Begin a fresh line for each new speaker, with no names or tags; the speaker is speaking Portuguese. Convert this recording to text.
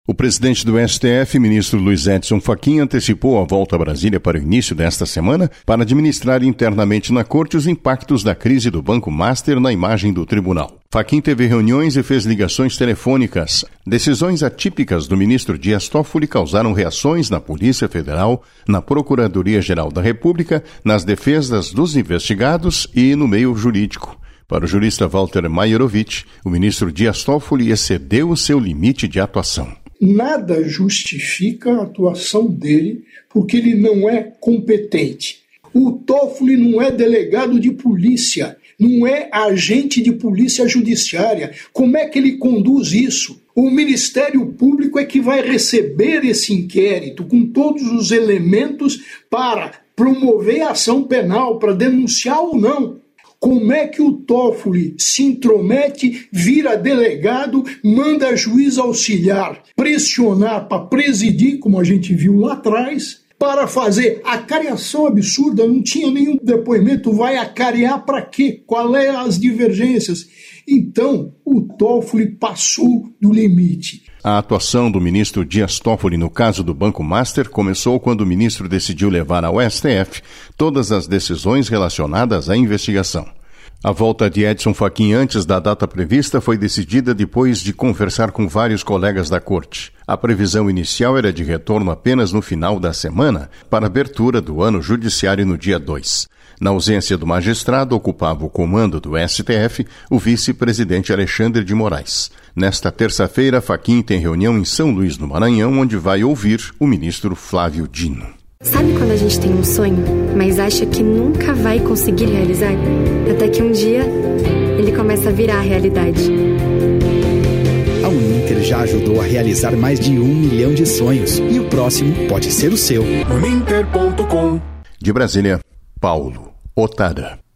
O presidente do STF, ministro Luiz Edson Fachin, antecipou a volta a Brasília para o início desta semana para administrar internamente na corte os impactos da crise do Banco Master na imagem do tribunal. Fachin teve reuniões e fez ligações telefônicas. Decisões atípicas do ministro Dias Toffoli causaram reações na Polícia Federal, na Procuradoria-Geral da República, nas defesas dos investigados e no meio jurídico. Para o jurista Walter Maierovitch, o ministro Dias Toffoli excedeu o seu limite de atuação.
Nada justifica a atuação dele, porque ele não é competente. O Toffoli não é delegado de polícia, não é agente de polícia judiciária. Como é que ele conduz isso? O Ministério Público é que vai receber esse inquérito com todos os elementos para promover a ação penal, para denunciar ou não. Como é que o Toffoli se intromete, vira delegado, manda juiz auxiliar pressionar para presidir, como a gente viu lá atrás, para fazer acariação absurda? Não tinha nenhum depoimento, vai acarear para quê? Qual é as divergências? Então, o Toffoli passou do limite.
A atuação do ministro Dias Toffoli no caso do Banco Master começou quando o ministro decidiu levar ao STF todas as decisões relacionadas à investigação. A volta de Edson Fachin antes da data prevista foi decidida depois de conversar com vários colegas da corte. A previsão inicial era de retorno apenas no final da semana, para abertura do ano judiciário no dia 2. Na ausência do magistrado, ocupava o comando do STF o vice-presidente Alexandre de Moraes. Nesta terça-feira, Fachin tem reunião em São Luís do Maranhão, onde vai ouvir o ministro Flávio Dino.
Sabe quando a gente tem um sonho, mas acha que nunca vai conseguir realizar? Até que um dia, ele começa a virar realidade.
A Uninter já ajudou a realizar mais de 1 milhão de sonhos. E o próximo pode ser o seu.
Uninter.com.
De Brasília, Paulo Otara.